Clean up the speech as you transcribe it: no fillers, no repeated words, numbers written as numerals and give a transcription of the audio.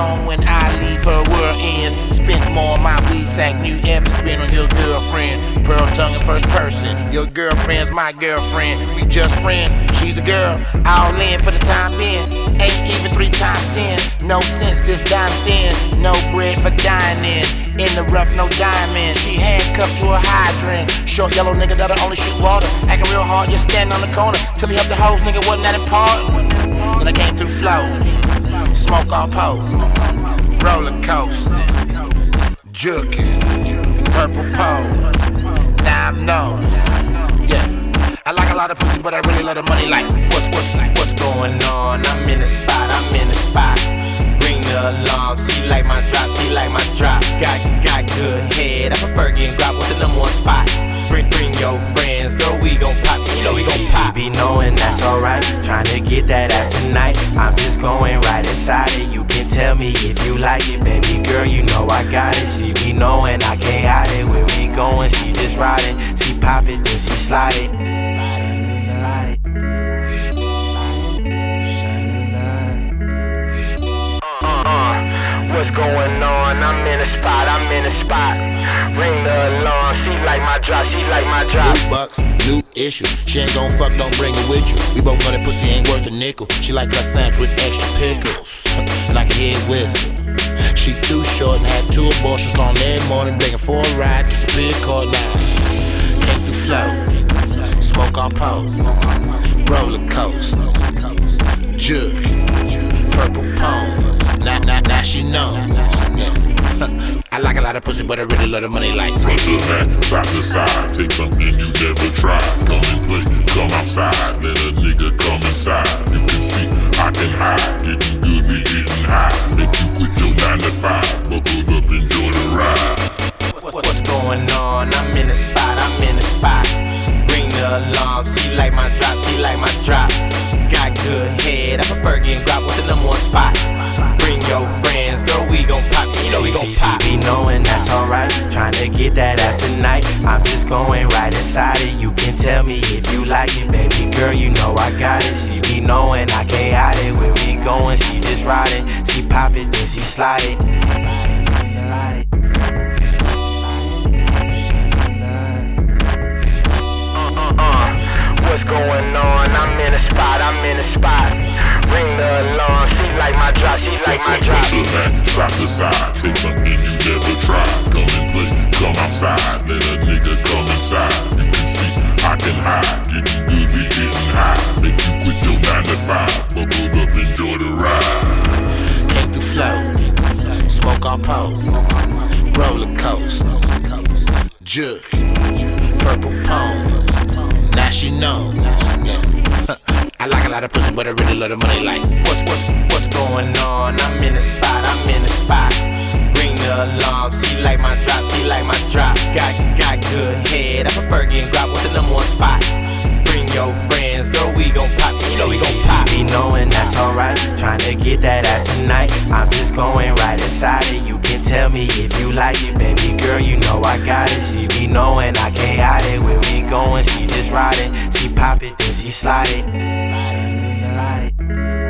home when I leave, her world ends. Spent more on my weed sack than you ever spent on your girlfriend. Pearl tongue in first person. Your girlfriend's my girlfriend. We just friends. She's a girl, all in for the time being. Ain't even 3 times 10. No sense this dime thin. No bread for dining. In the rough, no diamond. She handcuffed to a hydrant. Short yellow nigga that'll only shoot water. Acting real hard, just standing on the corner. Till he helped the hoes, nigga wasn't that important. Then I came through flow. Smoke all pose. Roller coaster. Jukin'. Purple pole. Now I'm known. Yeah. I like a lot of pussy, but I really love the money like what's going on? I'm in the spot, Ring the alarm, she like my drop, Got good head, I prefer getting grab with the number 1 spot. Bring your friends, girl, we gon' pop, you know we gon' pop. She be knowing that's alright, tryna get that ass tonight. I'm just going right inside it, you can tell me if you like it. Baby girl, you know I got it. She be knowing I can't hide it. Where we going, she just riding. She pop it, then she slide it. What's going on? I'm in the spot. Ring the alarm, she like my drop, New bucks, new issue. She ain't gon' fuck, don't bring it with you. We both know that pussy ain't worth a nickel. She like her sandwich with extra pickles. And I can hear it whistle. She too short and had 2 abortions on every morning, begging for a ride to Speed Court now. Came through flow, smoke on pose, roller coaster, jug, purple pole. Now she know. Yeah. I like a lot of pussy, but I really love the money like front to back, side to side. Take something you never tried. Come and play, come outside. Let a nigga come inside. You can see I can hide. Getting good, we getting high. Make you quit your 9 to 5. Buckle up, enjoy the ride. What's going on? I'm in the spot. Ring the alarm, she like my drop, Got good head, I prefer getting grab with the number 1 spot. Bring your friends, girl, we gon' pop, you know we gon' pop. She be knowing that's alright, tryna get that ass tonight. I'm just going right inside it, you can tell me if you like it. Baby girl, you know I got it. She be knowing I can't hide it. Where we going, she just riding. She pop it, then she slide it. What's going on? I'm in the spot. Ring the alarm, she like my drop, Front to back, side to side. Take something you never tried. Come and play, come outside. Let a nigga come inside. You can see I can hide. Getting good, we getting high. Make you quit your 9 to 5. Buckle up, enjoy the ride. Came through flow, smoke on pose, roller coaster, jug, purple pole. Now she know. Yeah. I like a lot of pussy, but I really love the money like what's going on? I'm in the spot. Ring the alarm, she like my drop, Got good head, I prefer getting grab with the number 1 spot. Bring your friends, girl, we gon' pop, you know we gon' pop. She be knowing that's alright, tryna get that ass tonight. I'm just going right inside it, you can tell me if you like it. Baby girl, you know I got it. She be knowing I can't hide it. Where we going, she just riding. She pop it, then she slide it.